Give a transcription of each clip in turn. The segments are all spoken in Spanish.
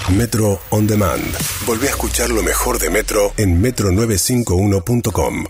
Metro On Demand. Volví a escuchar lo mejor de Metro en metro951.com.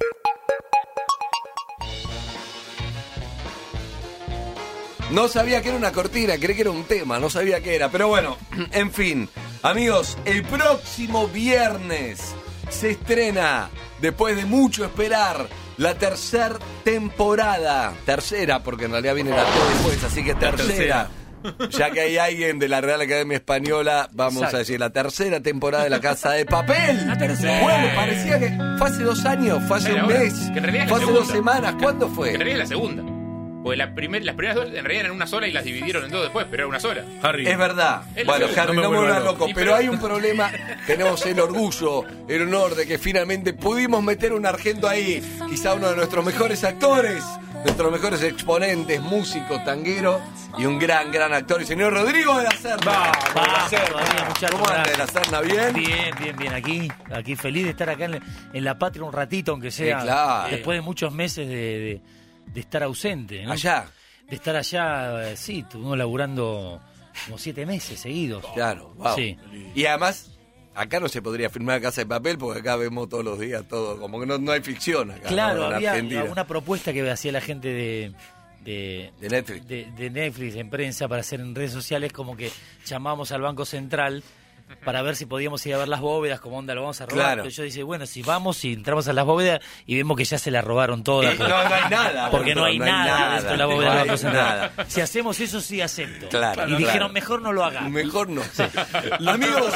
No sabía que era una cortina, creí que era un tema, no sabía qué era. Pero bueno, en fin. Amigos, el próximo viernes se estrena, después de mucho esperar, la tercera temporada. Tercera, porque en realidad viene la T después, así que tercera. Ya que hay alguien de la Real Academia Española, vamos a decir la tercera temporada de La Casa de Papel. La tercera. Bueno, parecía que fue hace 2 años, fue hace un mes, fue hace 2 semanas. ¿Cuándo fue? Que en realidad es la segunda. Porque las primeras 2 en realidad eran una sola y las dividieron en 2 después, pero era una sola. Harry. Es verdad. Bueno, Harry, no me vuelvas loco. Pero hay un problema. Tenemos el orgullo, el honor de que finalmente pudimos meter un argento ahí. Quizá uno de nuestros mejores actores, nuestros mejores exponentes, músico, tanguero y un gran actor. El señor Rodrigo de la Serna. ¿Cómo anda de la Serna? ¿Bien? Bien. Aquí feliz de estar acá en la patria un ratito, aunque sea. Claro. Después de muchos meses de estar ausente, ¿no? Allá. De estar allá, sí, estuvimos laburando como 7 meses seguidos. Claro, wow. Sí. Y además, acá no se podría filmar Casa de Papel porque acá vemos todos los días todo, como que no hay ficción acá. Claro, ¿no? En había Argentina. una propuesta que hacía la gente de Netflix. de Netflix en prensa para hacer en redes sociales, como que llamamos al Banco Central para ver si podíamos ir a ver las bóvedas, como onda lo vamos a robar. Claro. Entonces yo dije, bueno, si vamos y entramos a las bóvedas y vemos que ya se la robaron todas. No hay nada. Porque no hay nada dentro de la bóveda del Banco Central. Nada. Si hacemos eso, sí acepto. Claro, y dijeron, mejor no lo hagas. Mejor no. Amigos,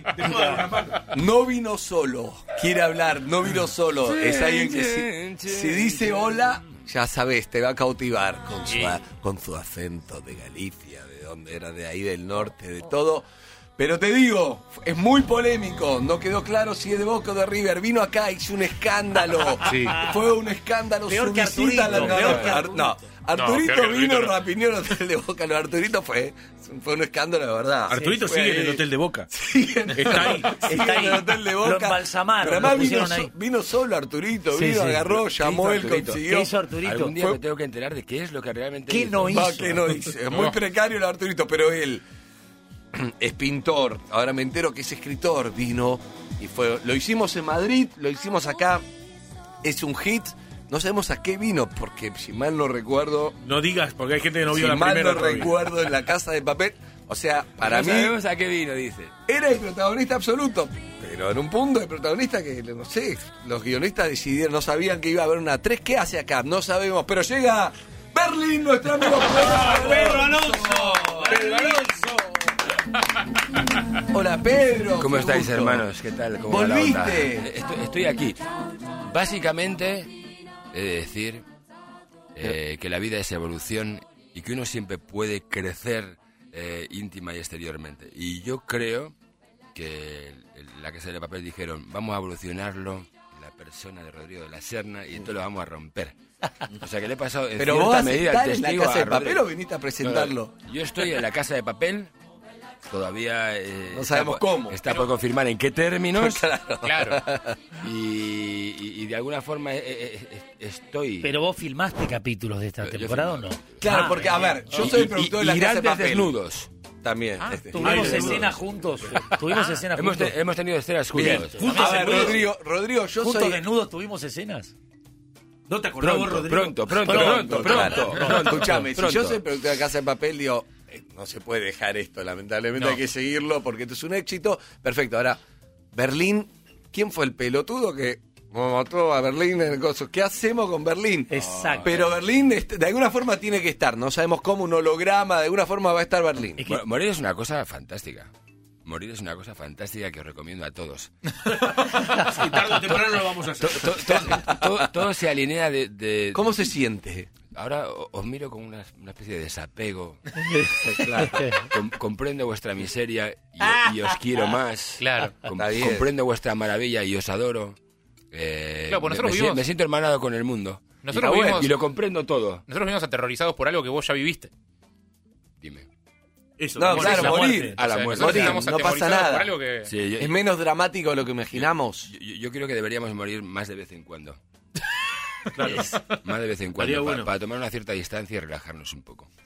no vino solo. Quiere hablar, no vino solo. Es alguien que si dice hola, ya sabes, te va a cautivar con su acento de Galicia, de donde era, de ahí del norte, de todo. Pero te digo, es muy polémico, no quedó claro si es de Boca o de River. Vino acá, hizo un escándalo. Sí. Fue un escándalo. Peor su que visita a la Arturito, peor que Arturito. No, Arturito peor que vino, Arturito no. rapiñó el hotel de Boca. Lo de Arturito fue un escándalo, de verdad. Arturito Fue sigue en ahí. el hotel de Boca. Sigue en Está ahí. sigue en el hotel de Boca. Lo embalsamaron, Pero además lo pusieron ahí. vino solo Arturito, Sí, vino, sí. agarró, llamó él, consiguió. ¿Qué hizo Arturito? Algún día Fue- me tengo que enterar de qué es lo que realmente ¿Qué hizo. no hizo? Va, que no hizo. Es muy precario el Arturito, pero él es pintor. Ahora me entero que es escritor. Vino y fue. Lo hicimos en Madrid, lo hicimos acá. Es un hit. No sabemos a qué vino, porque si mal no recuerdo. No digas, porque hay gente que no vio Si la mal primera no todavía. recuerdo, en La Casa de Papel. O sea, para No mí sabemos a qué vino, dice. era el protagonista absoluto. Pero en un punto de protagonista que, no sé, los guionistas decidieron, no sabían que iba a haber una 3. ¿Qué hace acá? No sabemos, pero llega Berlín, nuestro amigo Pedro Alonso. Pedro Alonso. Hola, Pedro. ¿Cómo qué estáis, gusto. hermanos? ¿Qué tal? ¿Cómo va la ¿Volviste? onda? Estoy aquí. Básicamente, he de decir que la vida es evolución y que uno siempre puede crecer íntima y exteriormente. Y yo creo que la Casa de Papel dijeron, vamos a evolucionarlo, la persona de Rodrigo de la Serna, y entonces lo vamos a romper. O sea que le he pasado en Pero cierta vos medida el estás en La testigo Casa a de Papel Rodrigo. o viniste a presentarlo. Yo estoy en la Casa de Papel, todavía No sabemos cómo. Está por confirmar en qué términos. Claro. Y de alguna forma estoy... Pero vos filmaste capítulos de esta Yo temporada, ¿o filmé. no? Claro, porque, a ver, yo soy el productor de La Casa de grandes Papel. desnudos. También. Tuvimos Ay, escenas juntos. Tuvimos escenas Hemos, juntos. hemos tenido escenas Bien. juntos. A ver, Rodrigo, yo Juntos soy... desnudos tuvimos escenas. ¿No te acordás vos, Rodrigo? Pronto. Escuchame, si pronto. yo soy productor de Casa de Papel, digo, no se puede dejar esto, lamentablemente No. hay que seguirlo porque esto es un éxito. Perfecto, ahora, Berlín, ¿quién fue el pelotudo que mató a Berlín en el coso? ¿Qué hacemos con Berlín? Exacto. Pero Berlín, de alguna forma tiene que estar, no sabemos cómo, un holograma, de alguna forma va a estar Berlín. Es que- Morir es una cosa fantástica. Morir es una cosa fantástica que os recomiendo a todos. Sí, tarde o temprano lo vamos a hacer. Todo se alinea de... ¿Cómo se siente? Ahora os miro con una especie de desapego. Comprendo vuestra miseria y os quiero más. Claro. Está bien. Comprendo vuestra maravilla y os adoro. Claro, pues nosotros me vivimos- me siento hermanado con el mundo. Nosotros y, vivimos- y lo comprendo todo. Nosotros venimos aterrorizados por algo que vos ya viviste. Dime. Eso, No, morir. claro, la morir. muerte. A la O sea, muerte. nosotros Morir, estamos no pasa aterrorizados nada. por algo que... Sí, yo, Es menos dramático de lo que imaginamos. yo creo que deberíamos morir más de vez en cuando. Claro. Más de vez en Estaría cuando. bueno. Para tomar una cierta distancia y relajarnos un poco.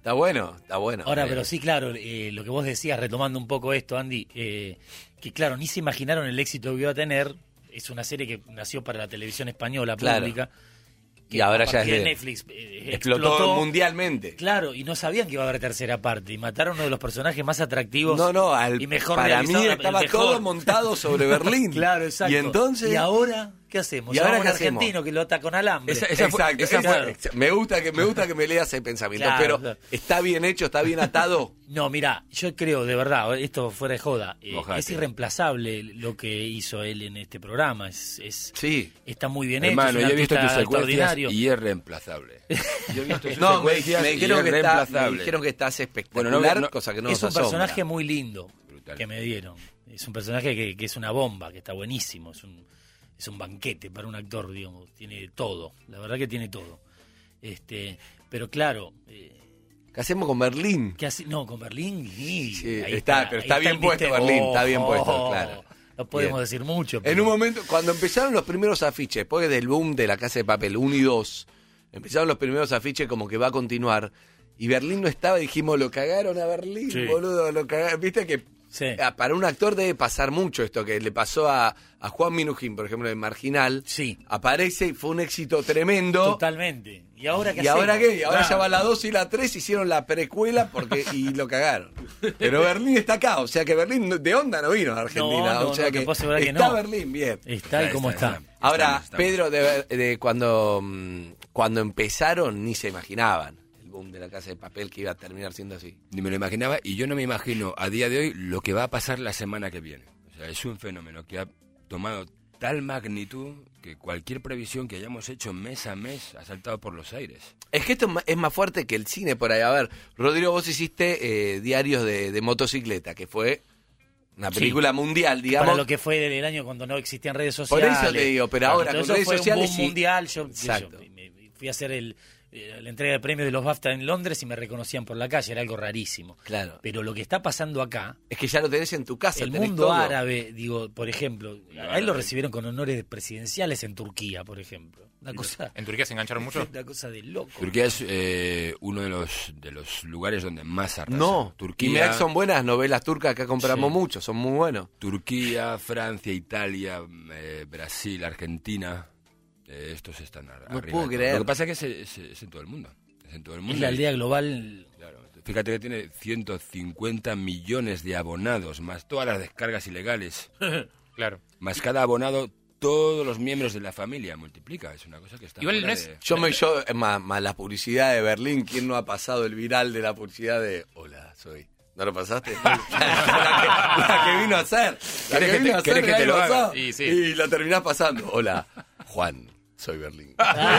Está bueno, está bueno. Ahora, pero sí, claro, lo que vos decías, retomando un poco esto, Andy, que claro, ni se imaginaron el éxito que iba a tener. Es una serie que nació para la televisión española pública. Y ahora a ya es partir de Netflix explotó mundialmente. Claro, y no sabían que iba a haber tercera parte. Y mataron a uno de los personajes más atractivos y mejor para mí realizados, estaba mejor. todo montado sobre Berlín. Claro, exacto. Y entonces... ¿Y ahora qué hacemos? ¿Y ahora Llamamos a un qué hacemos? argentino que lo ata con alambre. Me gusta que me leas ese pensamiento. Claro, pero claro. ¿está bien hecho? ¿Está bien atado? No, mira, yo creo, de verdad, esto fuera de joda, Ojalá. es irreemplazable lo que hizo él en este programa. Sí. Está muy bien Hermano, hecho, yo he visto tus secuencias extraordinario. y es reemplazable. Yo he visto tus No, me secuencias y dijeron es que reemplazable. me dijeron que estás espectacular, Bueno, no, cosa que no Es nos un personaje asombra. muy lindo Brutal. que me dieron. Es un personaje que es una bomba, que está buenísimo. Es un banquete para un actor, digamos. Tiene todo. La verdad que tiene todo. Pero claro, ¿Qué hacemos con Berlín? ¿qué hace? No, con Berlín. Sí, ahí pero está ahí bien el puesto misterio. Berlín, está bien puesto, claro. No podemos Bien. decir mucho. En pero- un momento, cuando empezaron los primeros afiches, después del boom de La Casa de Papel 1 y 2, empezaron los primeros afiches como que va a continuar, y Berlín no estaba, y dijimos, lo cagaron a Berlín, Sí. boludo, lo cagaron. Viste que Sí. para un actor debe pasar mucho esto, que le pasó a Juan Minujín, por ejemplo, en Marginal. Sí. Aparece y fue un éxito tremendo. Totalmente. ¿Y ahora qué ¿Y ahora hacemos? qué? Y ahora Claro. ya va la 2 y la 3, hicieron la precuela y lo cagaron. Pero Berlín está acá, o sea que Berlín de onda no vino a Argentina. No, o sea no, que te puedo asegurar que está no. Berlín, bien. Está y cómo está. Ahora, Estamos. Pedro, cuando empezaron ni se imaginaban el boom de La Casa de Papel que iba a terminar siendo así. Ni me lo imaginaba y yo no me imagino a día de hoy lo que va a pasar la semana que viene. O sea, es un fenómeno que ha tomado tal magnitud que cualquier previsión que hayamos hecho mes a mes ha saltado por los aires. Es que esto es más fuerte que el cine por ahí. A ver, Rodrigo, vos hiciste Diarios de Motocicleta, que fue una película mundial, digamos. Para lo que fue el año cuando no existían redes Por sociales. eso te digo, pero Claro, ahora todo con eso redes fue sociales un boom sí. mundial. Yo Exacto. me fui a hacer la entrega de premios de los BAFTA en Londres y me reconocían por la calle, era algo rarísimo. Claro. Pero lo que está pasando acá, Es que ya lo tenés en tu casa. el tenés mundo todo. árabe, digo, por ejemplo, a él lo recibieron con honores presidenciales en Turquía, por ejemplo. Una cosa, ¿En Turquía se engancharon mucho? una cosa de loco. Turquía es uno de los lugares donde más arrasa. No, y Turquía, mirá que son buenas novelas turcas, acá compramos Sí. mucho, son muy buenos. Turquía, Francia, Italia, Brasil, Argentina. Estos están arriba. puedo creer. Lo que pasa es que es en todo el mundo. Es en todo el mundo. Es la aldea global. Claro. Fíjate que tiene 150 millones de abonados, más todas las descargas ilegales, Claro. más cada abonado, todos los miembros de la familia. Multiplica, es una cosa que está... Igual fuera no es- de- Más la publicidad de Berlín, ¿quién no ha pasado el viral de la publicidad de Hola, soy? ¿No lo pasaste? la que vino a hacer. La ¿Querés que que vino te- a hacer, querés que te ahí lo pasó. haga? Sí, sí. Y la terminás pasando. Hola, Juan, soy Berlín.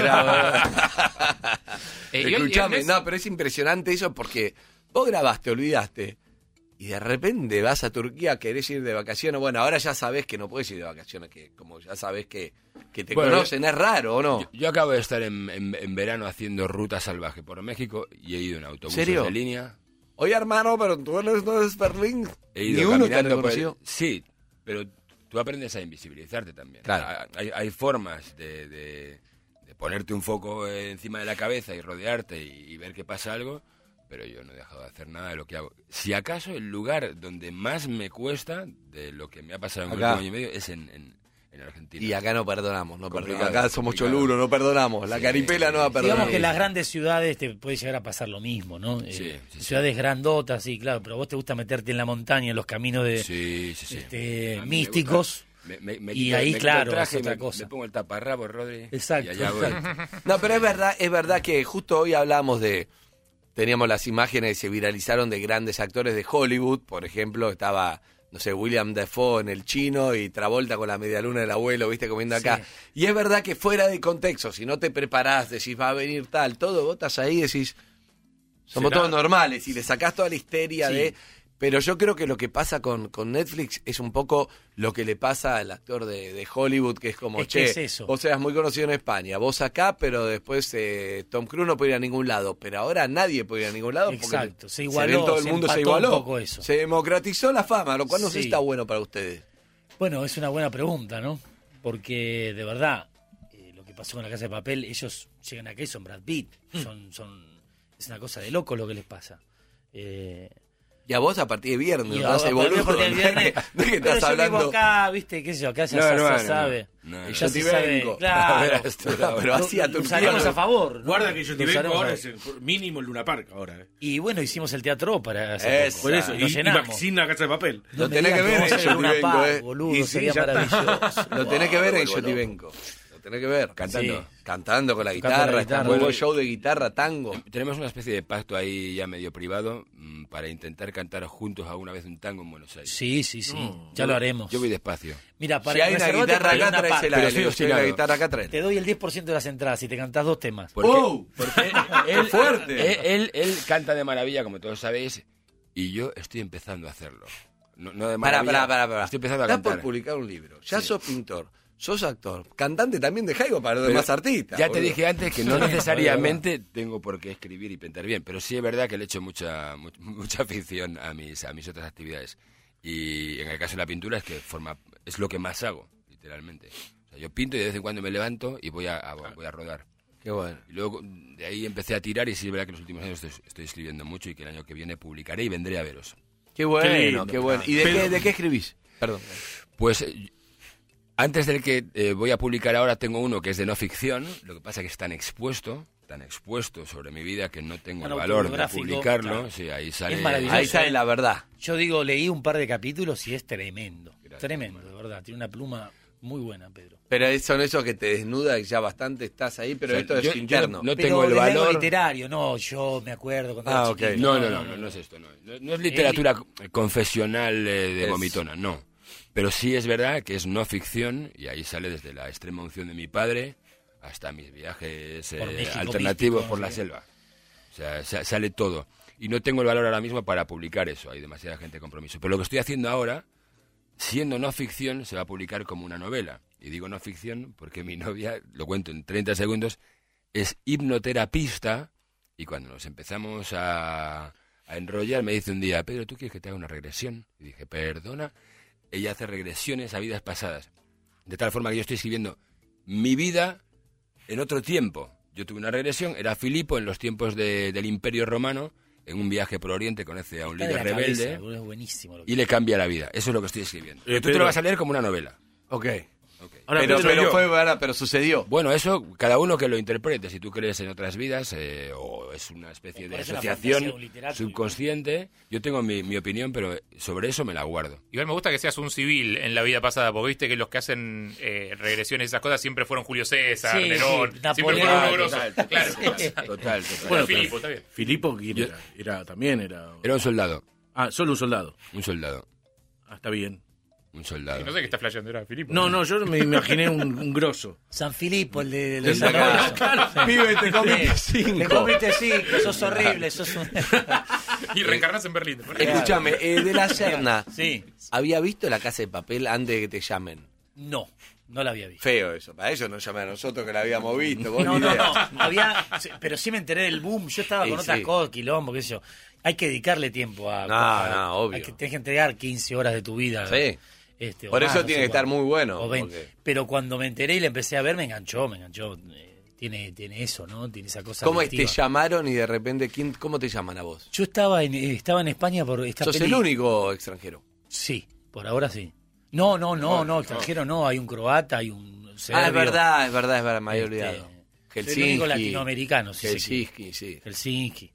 Escuchame, no, pero es impresionante eso porque vos grabaste, olvidaste, y de repente vas a Turquía, querés ir de vacaciones. Bueno, ahora ya sabés que no puedes ir de vacaciones, que como ya sabés que te Bueno, conocen, es raro, ¿o no? Yo acabo de estar en verano haciendo ruta salvaje por México y he ido en autobuses ¿Serio? de línea. Oye, hermano, pero tú no eres Berlín. He Ni ido uno te caminando por el- reconoció. Sí, pero tú aprendes a invisibilizarte también. Claro. Hay formas de ponerte un foco encima de la cabeza y rodearte y ver que pasa algo, pero yo no he dejado de hacer nada de lo que hago. Si acaso el lugar donde más me cuesta de lo que me ha pasado en el Acá. último año y medio es en Argentina. Y acá no perdonamos, no Complicado, perdonamos. Acá somos complicado. choluros, no perdonamos. La Sí, caripela no va a perdonar. Digamos que en las grandes ciudades te puede llegar a pasar lo mismo, ¿no? Sí, sí, ciudades grandotas, sí, claro, pero a vos te gusta meterte en la montaña, en los caminos de Sí. A mí me místicos. gusta. Me Y quito- ahí, me quito claro, el traje, es otra me- cosa. Me pongo el taparrabo, Rodri. Exacto, Y allá voy. No, pero es verdad que justo hoy hablamos teníamos las imágenes que se viralizaron de grandes actores de Hollywood, por ejemplo, estaba, no sé, William Dafoe en El Chino y Travolta con la medialuna del abuelo, viste, comiendo acá. Sí. Y es verdad que fuera de contexto, si no te preparás, decís, va a venir tal, todo, vos estás ahí y decís, somos Será- todos normales, y le sacás toda la histeria Sí. de... Pero yo creo que lo que pasa con Netflix es un poco lo que le pasa al actor de Hollywood, que es como, Es que che, es eso. vos seas muy conocido en España, vos acá, pero después Tom Cruise no puede ir a ningún lado. Pero ahora nadie puede ir a ningún lado Exacto, porque se igualó, ven todo el se mundo se empató un igualó. poco eso. Se democratizó la fama, lo cual no sé Sí. si está bueno para ustedes. Bueno, es una buena pregunta, ¿no? Porque de verdad, lo que pasó con La Casa de Papel, ellos llegan acá y son Brad Pitt, son Es una cosa de loco lo que les pasa. Y a vos a partir de viernes, Y ¿no? Hace boludo. a partir del viernes, No es que pero estás yo hablando. vivo acá, viste, qué sé yo, acá ya se sabe. No. Ya Yo se te sabe, vengo. claro. Pero hacía tu usaremos a favor. ¿no? Guarda que yo te Lo vengo usaremos ahora, a- es el mínimo el Luna Park ahora. Y bueno, hicimos el teatro para hace Esa. poco. Por eso, Nos y llenamos. sin la casa de papel. No Lo me tenés digas que ver vamos a en hacer Yo Luna te vengo, Park, boludo, Y sí, sería ya está. maravilloso. Lo tenés que ver en Yo te Bueno. vengo. Lo tenés que ver. Cantando. Sí. Cantando con la Tocando la guitarra. guitarra. Está muy buen Bueno. show de guitarra, tango. Tenemos una especie de pacto ahí ya medio privado para intentar cantar juntos alguna vez un tango en Buenos Aires. Sí, ya lo haremos. Yo voy despacio. Mira, Si hay una reservate guitarra para acá, Luna Park. tráesela. Pero Le soy doy la obstinado. guitarra acá, tráela. Te doy el 10% de las entradas si te cantás 2 temas. Porque, ¡Oh! porque ¡Qué fuerte! él canta de maravilla, como todos sabéis, y yo estoy empezando a hacerlo. No de Pará. maravilla. Estoy empezando a Estás por cantar. publicar un libro. Ya sos pintor. Sos actor. Cantante también de Jaigo para los Pero demás artistas. Ya te boludo. dije antes que no necesariamente tengo por qué escribir y pintar bien, pero sí es verdad que le echo mucha afición a mis otras actividades. Y en el caso de la pintura es lo que más hago, literalmente. O sea, yo pinto y de vez en cuando me levanto y voy a rodar. Qué bueno. Y luego de ahí empecé a tirar y sí es verdad que en los últimos años estoy escribiendo mucho y que el año que viene publicaré y vendré a veros. Qué bueno, Qué lindo. qué bueno. ¿Y de qué escribís? Perdón. Pues antes del que voy a publicar ahora tengo uno que es de no ficción, lo que pasa que es tan expuesto sobre mi vida que no tengo Tan el valor de autobiográfico, publicarlo. claro. Sí, ahí sale. Es maravilloso. Ahí sale la verdad. Yo digo, leí un par de capítulos y es tremendo. Gracias, Tremendo, de verdad. Tiene una pluma muy buena, Pedro. Pero son esos que te desnuda y ya bastante estás ahí, pero O sea, esto yo es interno. no Pero tengo el desde algo valor. literario, no, yo me acuerdo cuando era ok. chiquito. No es esto, no es literatura confesional de Es- vomitona, no. Pero sí es verdad que es no ficción y ahí sale desde la extrema unción de mi padre hasta mis viajes Por México alternativos místico, por la sí. selva. O sea, sale todo. Y no tengo el valor ahora mismo para publicar eso, hay demasiada gente de compromiso. Pero lo que estoy haciendo ahora, siendo no ficción, se va a publicar como una novela. Y digo no ficción porque mi novia, lo cuento en 30 segundos, es hipnoterapista y cuando nos empezamos a enrollar me dice un día, Pedro, ¿tú quieres que te haga una regresión? Y dije, perdona. Ella hace regresiones a vidas pasadas. De tal forma que yo estoy escribiendo mi vida en otro tiempo. Yo tuve una regresión, era Filipo en los tiempos del Imperio Romano, en un viaje por Oriente conoce a un Está de líder la rebelde cabeza, boludo, es buenísimo. Lo que- y le cambia la vida. Eso es lo que estoy escribiendo. Tú te Pedro. lo vas a leer como una novela. Ok. Ahora, Pero, Pedro, pero yo- fue verdad, pero sucedió. Bueno, eso, cada uno que lo interprete. Si tú crees en otras vidas o es una especie de Parece una fantasía de asociación un literato. subconsciente, yo tengo mi opinión, pero sobre eso me la guardo. Igual me gusta que seas un civil en la vida pasada, porque viste que los que hacen regresiones y esas cosas siempre fueron Julio César, Sí, Nerón, sí, siempre Napoleón. fueron uno grosso. Total. Claro. Bueno, Filipo, pero está bien. Filipo, ¿quién Yo- era? También era... Era un soldado, Ah, solo un soldado. Ah, está bien. un soldado. Y no sé qué está flasheando, era Filipo. No, yo me imaginé un grosso. San Filipo, el de San Lorenzo. Pibe, te comiste Te 5. comiste 5, sos horrible, sos un... Y reencarnás en Berlín. Escúchame, de la Serna, Sí. ¿había visto La Casa de Papel antes de que te llamen? No la había visto. Feo eso, para ellos nos llaman a nosotros que la habíamos visto. vos No, ni idea. pero sí me enteré del boom. Yo estaba Sí, con otras sí. cosas, quilombo, qué sé yo. Hay que dedicarle tiempo a... No, obvio. Hay que, tenés que entregar 15 horas de tu vida. Sí. O Por más, eso no tiene sé que estar cuánto. muy bueno. O 20. porque- Pero cuando me enteré y le empecé a ver, me enganchó. Tiene eso, ¿no? Tiene esa cosa ¿Cómo es? Te adictiva. llamaron y de repente, ¿cómo te llaman a vos? Yo estaba en España por esta ¿Sos peli. el único extranjero? Sí, por ahora sí. No, extranjero no. Hay un croata, hay un serbio. Es verdad, me había olvidado. Soy el único latinoamericano, sí. Helsinki, sí. Helsinki.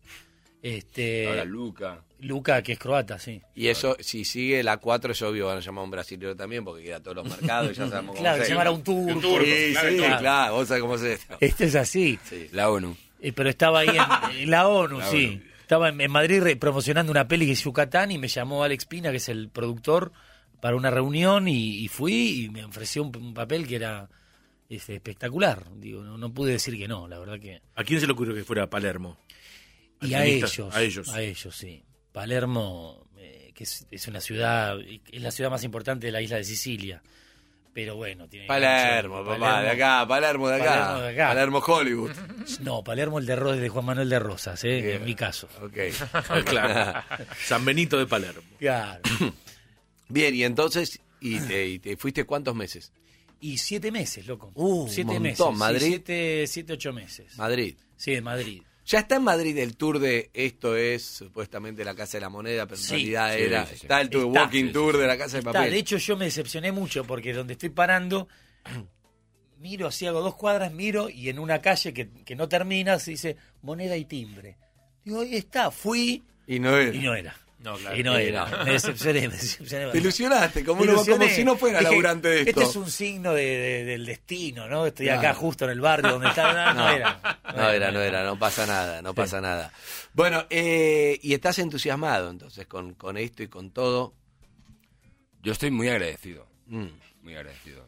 Ahora Luca. Luca, que es croata, sí. Y eso, si sigue la 4, es obvio, van a llamar a un brasileño también, porque queda a todos los mercados y ya sabemos cómo Claro, se llamar a un turco. turco. Sí, claro, vos sabés cómo es esto. Este es así. Sí. La ONU. Pero estaba ahí en la ONU, La sí. ONU. Estaba en Madrid promocionando una peli que es Yucatán y me llamó Alex Pina, que es el productor, para una reunión y fui y me ofreció un papel que era espectacular. Digo, no pude decir que no, la verdad que... ¿A quién se le ocurrió que fuera a Palermo? Y a Guionistas, ellos, a ellos. sí. Palermo, que es una ciudad, es la ciudad más importante de la isla de Sicilia. Pero bueno, tiene... Palermo, papá, de acá, Palermo de acá. Palermo Hollywood. No, Palermo el de Juan Manuel de Rosas, Bien. en mi caso. Ok. Claro. San Benito de Palermo. Claro. Bien, y entonces, te fuiste cuántos meses? Y 7 meses, loco. Un 7 montón. meses. ¿Madrid? 7, 8 meses. Madrid. Sí, en Madrid. Ya está en Madrid el tour de esto es supuestamente la Casa de la Moneda, pero en realidad era. sí. Está el tour, Está. walking tour de la Casa de Papel. De hecho, yo me decepcioné mucho porque donde estoy parando, miro, así hago 2 cuadras, miro y en una calle que no termina se dice moneda y timbre. Digo, ahí está, fui Y no era. y no era. No, claro. Y no era. Me decepcioné. Te ilusionaste, como Ilusioné. si no fuera Dije, laburante de esto. Este es un signo del destino, ¿no? Estoy Claro. acá justo en el barrio donde está. No era. No pasa nada, no pasa nada. Bueno, y estás entusiasmado entonces con esto y con todo. Yo estoy muy agradecido, Mm. muy agradecido.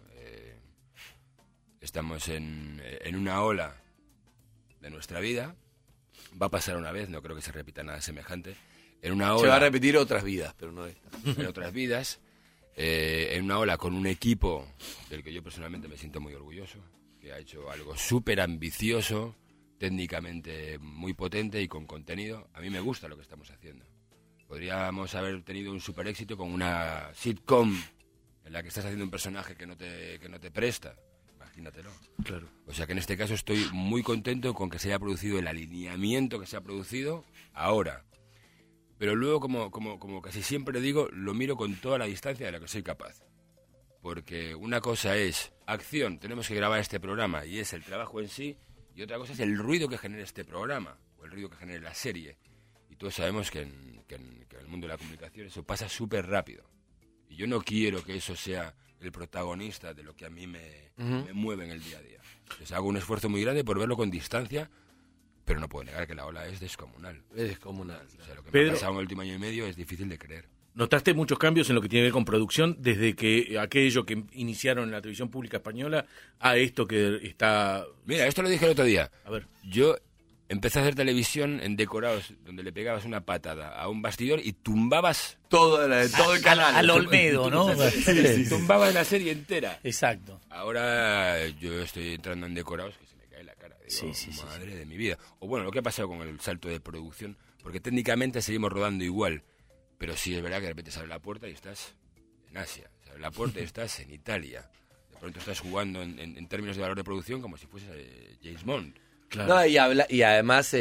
Estamos en una ola de nuestra vida. Va a pasar una vez, no creo que se repita nada semejante. En una Se va a ola, repetir otras vidas, pero no esta. en otras vidas, en una ola con un equipo del que yo personalmente me siento muy orgulloso, que ha hecho algo súper ambicioso, técnicamente muy potente y con contenido. A mí me gusta lo que estamos haciendo. Podríamos haber tenido un super éxito con una sitcom en la que estás haciendo un personaje que no te presta. Imagínatelo. Claro. O sea que en este caso estoy muy contento con que se haya producido el alineamiento que se ha producido ahora. Pero luego, como casi siempre digo, lo miro con toda la distancia de la que soy capaz. Porque una cosa es acción, tenemos que grabar este programa y es el trabajo en sí, y otra cosa es el ruido que genera este programa, o el ruido que genera la serie. Y todos sabemos que en el mundo de la comunicación eso pasa súper rápido. Y yo no quiero que eso sea el protagonista de lo que a mí me mueve en el día a día. Entonces hago un esfuerzo muy grande por verlo con distancia, pero no puedo negar que la ola es descomunal. Es descomunal. O sea, lo que me Pedro. ha pasado en el último año y medio es difícil de creer. ¿Notaste muchos cambios en lo que tiene que ver con producción desde que aquello que iniciaron en la televisión pública española a esto que está... Mira, esto lo dije el otro día. A ver, Yo empecé a hacer televisión en decorados donde le pegabas una patada a un bastidor y tumbabas Todo el canal. Al Olmedo, ¿no? tumbabas la serie entera. Exacto. Ahora yo estoy entrando en decorados que se me cae la cara. Digo, Sí. madre de mi vida. O bueno, lo que ha pasado con el salto de producción, porque técnicamente seguimos rodando igual, pero sí es verdad que de repente se abre la puerta y estás en Asia. Se abre la puerta y estás en Italia. De pronto estás jugando en términos de valor de producción como si fuese James Bond. claro. No, y además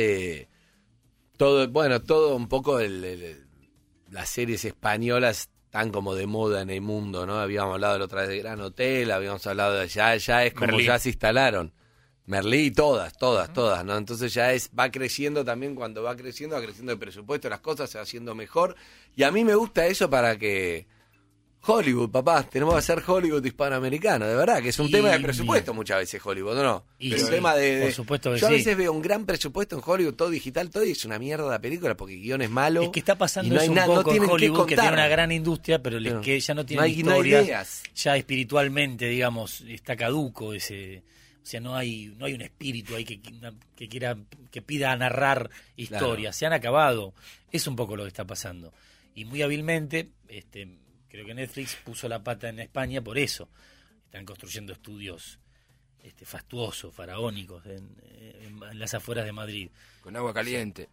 todo un poco las series españolas están como de moda en el mundo, ¿no? Habíamos hablado la otra vez de Gran Hotel, habíamos hablado de ya es como Merlí. ya se instalaron. Merlí, todas, ¿no? Entonces ya va creciendo también, cuando va creciendo el presupuesto, las cosas se va haciendo mejor. Y a mí me gusta eso para que Hollywood, papá, tenemos que hacer Hollywood hispanoamericano, de verdad, que es un Y- tema de presupuesto muchas veces Hollywood, ¿no? Y Pero un sí, tema de... por supuesto que yo a sí. veces veo un gran presupuesto en Hollywood, todo digital, todo, y es una mierda la película porque el guión es malo. Es que está pasando y no hay eso un nada, poco no en tienen qué Hollywood, que tiene contar. una gran industria, pero Claro. que ya no tiene No hay historias, ideas. ya espiritualmente, digamos, está caduco ese... O sea, no hay un espíritu ahí que pida narrar historias. Se han acabado. Es un poco lo que está pasando. Y muy hábilmente, creo que Netflix puso la pata en España por eso. Están construyendo estudios fastuosos, faraónicos, en las afueras de Madrid. Con agua caliente.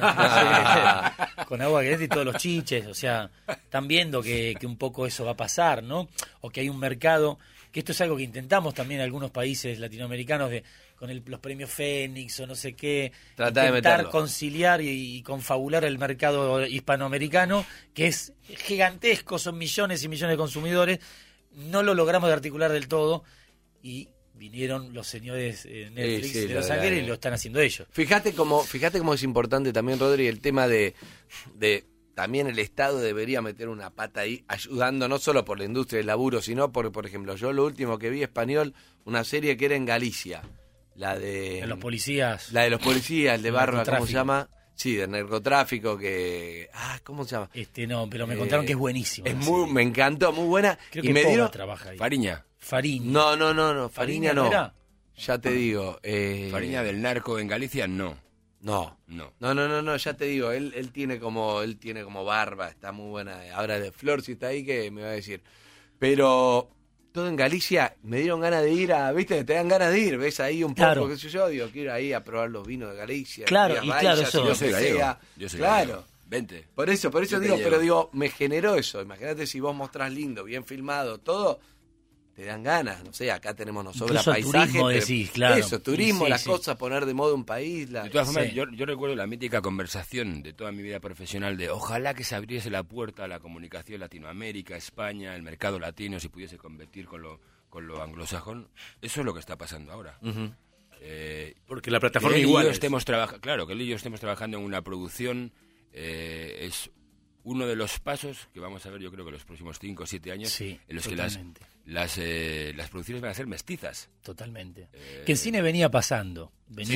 Con agua caliente y todos los chiches, o sea, están viendo que un poco eso va a pasar, ¿no? O que hay un mercado, que esto es algo que intentamos también en algunos países latinoamericanos con los premios Fénix o no sé qué, Tratar de intentar meterlo. conciliar y confabular el mercado hispanoamericano, que es gigantesco, son millones y millones de consumidores, no lo logramos de articular del todo y vinieron los señores Netflix Sí, de la Los verdad, Ángeles y lo están haciendo ellos. Fíjate cómo es importante también, Rodri, el tema de también el Estado debería meter una pata ahí, ayudando no solo por la industria del laburo, sino por ejemplo, yo lo último que vi español, una serie que era en Galicia, la de Los policías. la de los policías, el de El Barba, ¿cómo se narcotráfico. llama? Sí, del narcotráfico ¿cómo se llama? No, pero me contaron que es buenísimo. Es me encantó, muy buena. Creo y que me Poga dieron trabaja ahí. Fariña. Fariña. No, Fariña no. era? Ya te digo. Fariña del narco en Galicia, no. No. No, ya te digo, él tiene como barba, está muy buena. Ahora de Flor, si está ahí, que me va a decir. Pero todo en Galicia, me dieron ganas de ir ¿viste? Te dan ganas de ir, ves ahí un poco, Claro. qué sé yo, digo, quiero ir ahí a probar los vinos de Galicia. Claro, las y baillas, claro, y eso- lo Yo soy que gallego. sea. Yo soy Claro. gallego. Vente. Por eso Yo te digo, llevo. pero digo, me generó eso. Imagínate si vos mostrás lindo, bien filmado, todo, te dan ganas, no sé, acá nos sobra Incluso paisaje. turismo decís, claro. Eso, turismo, Sí, las sí. cosas, poner de moda un país. De todas formas, Sí. yo recuerdo la mítica conversación de toda mi vida profesional de ojalá que se abriese la puerta a la comunicación Latinoamérica, España, el mercado latino, si pudiese competir con lo anglosajón. Eso es lo que está pasando ahora. Porque la Que plataforma él y igual yo es. estemos claro, que él y yo estemos trabajando en una producción es uno de los pasos que vamos a ver, yo creo que los próximos 5 o 7 años, Sí, en los totalmente. que las producciones van a ser mestizas. Totalmente. Que en cine venía pasando.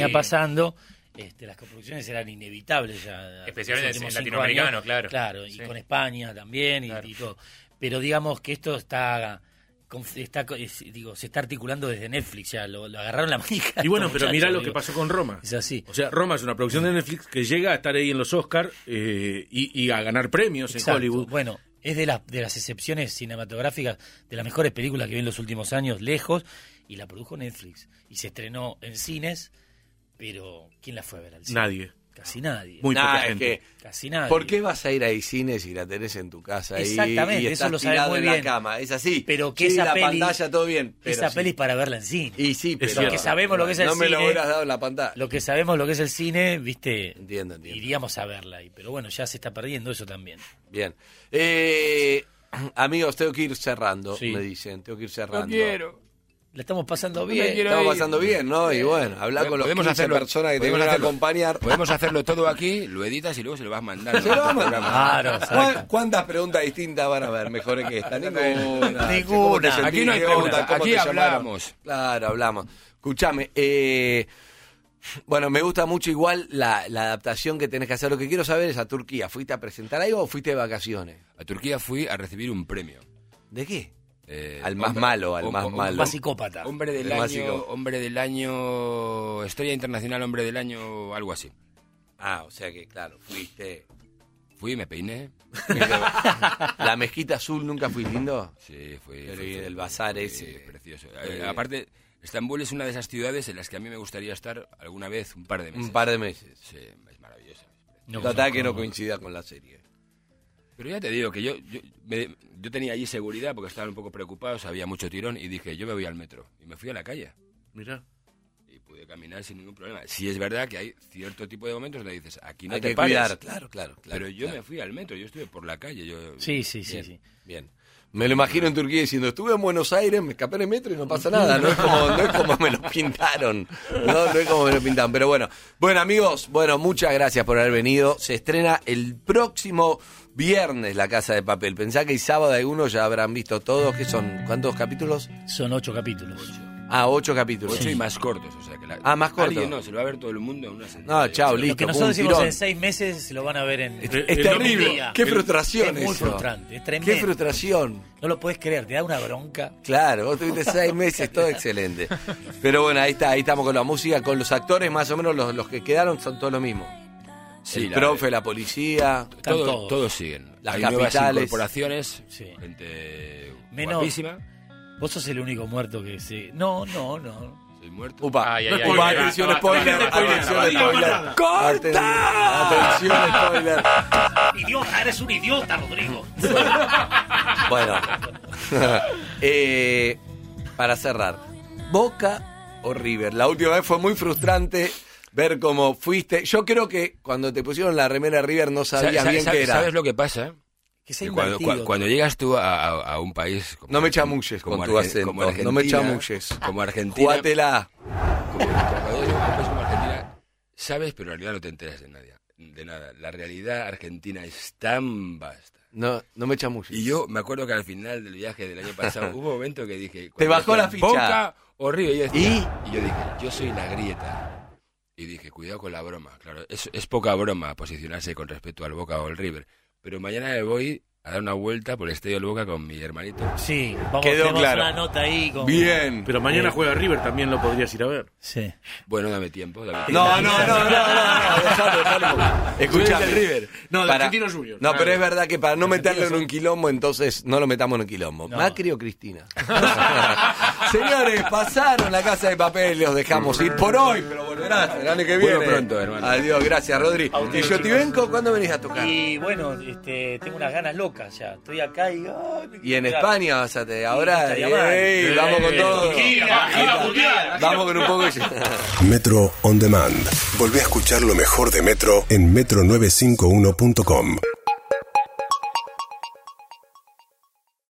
Las coproducciones eran inevitables ya. Especialmente los últimos en 5 latinoamericano, años. claro. Claro, y Sí. con España también Claro. y todo. Pero digamos que esto se está articulando desde Netflix ya, lo agarraron la manija. Y bueno, estos pero mirá muchachos, lo que digo. pasó con Roma. Es así. O sea, Roma es una producción de Netflix que llega a estar ahí en los Oscars y a ganar premios Exacto. en Hollywood. Bueno, es de las excepciones cinematográficas, de las mejores películas que vi en los últimos años, lejos, y la produjo Netflix. Y se estrenó en cines, pero ¿quién la fue a ver al cine? Nadie. Casi nadie. Muy Nah, poca es gente. que, Casi nadie. ¿por qué vas a ir a cine si la tenés en tu casa ahí Exactamente, y eso estás lo sabes tirado muy en la bien. cama? Es así. Pero que Sí, esa la peli- pantalla, todo bien. Pero Esa sí. peli es para verla en cine. Y sí, pero... cierto. Lo que sabemos lo que es el no me lo cine, hubieras dado en la pantalla. Lo que sabemos lo que es el cine, viste, Entiendo. iríamos a verla ahí. Pero bueno, ya se está perdiendo eso también. Bien. Amigos, tengo que ir cerrando, Sí. me dicen. Tengo que ir cerrando. La estamos pasando bien. Estamos pasando bien, ¿no? Y bueno, hablar con los 15 personas que te van a acompañar. Podemos hacerlo todo aquí, lo editas y luego se lo vas mandando. Se lo vamos a mandar. Claro, exacto. ¿Cuántas preguntas distintas van a haber mejores que esta? Ninguna. Ninguna. ¿Cómo te sentís? Aquí no hay ¿Qué onda? preguntas, ¿Cómo aquí te llamaron? hablamos. Claro, hablamos. Escuchame, bueno, me gusta mucho igual la adaptación que tenés que hacer. Lo que quiero saber es a Turquía. ¿Fuiste a presentar algo o fuiste de vacaciones? A Turquía fui a recibir un premio. ¿De qué? Al Más más malo. Más psicópata. Hombre del El año, básico. hombre del año, Estrella Internacional, hombre del año, algo así. Ah, o sea que, claro, fuiste... Fui, me peiné. ¿La mezquita azul nunca fui lindo? Sí, fui. Pero fui- y fui- el bazar fui ese. precioso. Aparte, Estambul es una de esas ciudades en las que a mí me gustaría estar alguna vez un par de meses. Un par de meses. Sí, es maravillosa. No Tratar que no conozco. coincida con la serie. Pero ya te digo que yo tenía allí seguridad porque estaban un poco preocupados, había mucho tirón y dije, yo me voy al metro. Y me fui a la calle. Mirá. Y pude caminar sin ningún problema. Sí es verdad que hay cierto tipo de momentos donde dices, aquí no Hay te que pares. cuidar, claro. Pero yo claro. me fui al metro, yo estuve por la calle. Sí. Bien. Me lo imagino en Turquía diciendo, estuve en Buenos Aires, me escapé en el metro y no pasa nada. No es como me lo pintaron. No es como me lo pintaron. Pero bueno, amigos, muchas gracias por haber venido. Se estrena el próximo viernes La Casa de Papel. Pensá que el sábado algunos ya habrán visto todos. ¿Qué son? ¿Cuántos capítulos? Son 8 capítulos. 8 capítulos. 8 y más cortos, o sea que más corto. alguien no, se lo va a ver todo el mundo en una sentada. No, chao, Lo listo. que pum, nosotros decimos tirón. en 6 meses lo van a ver en... Es en terrible. un día. Qué frustración Es muy eso. frustrante, es tremendo. Qué frustración. No lo puedes creer, te da una bronca. Claro, vos tuviste 6 meses, todo excelente. Pero bueno, ahí estamos con la música, con los actores, más o menos los que quedaron son todos lo mismo. Sí, El profe, la policía. Están todos. Todos siguen. Las Hay nuevas capitales. incorporaciones, Sí. gente Menos- guapísima. Vos sos el único muerto que se... No. Soy muerto. Upa, Ay, no ay, spoiler, ay, ay, atención, no, spoiler, no, no, atención, no, no, spoiler. Atención, spoiler. Idiota, eres un idiota, Rodrigo. Bueno, para cerrar, ¿Boca o River? La última vez fue muy frustrante ver cómo fuiste. Yo creo que cuando te pusieron la remera de River no sabías bien qué era. ¿Sabes lo que pasa? Que se ha Que cuando, invertido. cuando llegas tú a un país... Como, No me chamulles con tu acento, como Argentina, no me chamulles. Como Argentina... Jugátela. Cuando llegas a un país como Argentina, sabes, pero en realidad no te enteras de nada. La realidad argentina es tan vasta. No me chamulles. Y yo me acuerdo que al final del viaje del año pasado hubo un momento que dije... Te bajó la ficha. Boca o River. Y yo decía- ¿Y? y yo dije, yo soy la grieta. Y dije, cuidado con la broma. Claro, es poca broma posicionarse con respecto al Boca o al River. Pero mañana me voy a dar una vuelta por el Estadio del Boca con mi hermanito. Sí, vamos, Quedó tenemos claro. una nota ahí con... Bien. Pero mañana juega River, también lo podrías ir a ver. Sí. Bueno, dame tiempo. No, dejalo. Escuchame. del River. No, de Argentinos Juniors. No, pero es verdad que para no meterlo en un quilombo, entonces no lo metamos en un quilombo. No. ¿Macri o Cristina? Señores, pasaron la Casa de Papel, los dejamos ir por hoy, pero volverás el año que viene. Vuelvo pronto, hermano. Adiós, gracias, Rodri. Y Yotibenko, ¿cuándo venís a tocar? Y bueno, tengo unas ganas locas ya. Estoy acá y... Y en España vas a te ahora. ¡Ey! Vamos con todo. Vamos con un poco de... Metro On Demand. Volvé a escuchar lo mejor de Metro en metro951.com.